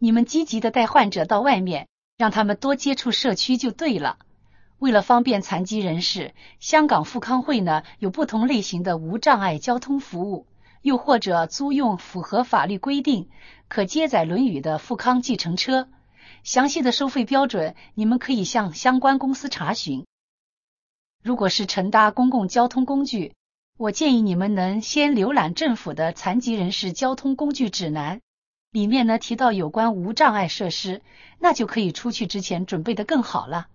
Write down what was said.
你们积极的带患者到外面，让他们多接触社区就对了。为了方便残疾人士，香港富康会呢有不同类型的无障碍交通服务，又或者租用符合法律规定可接载轮椅的富康计程车。详细的收费标准你们可以向相关公司查询。如果是乘搭公共交通工具，我建议你们能先浏览政府的残疾人士交通工具指南，里面呢提到有关无障碍设施，那就可以出去之前准备得更好了。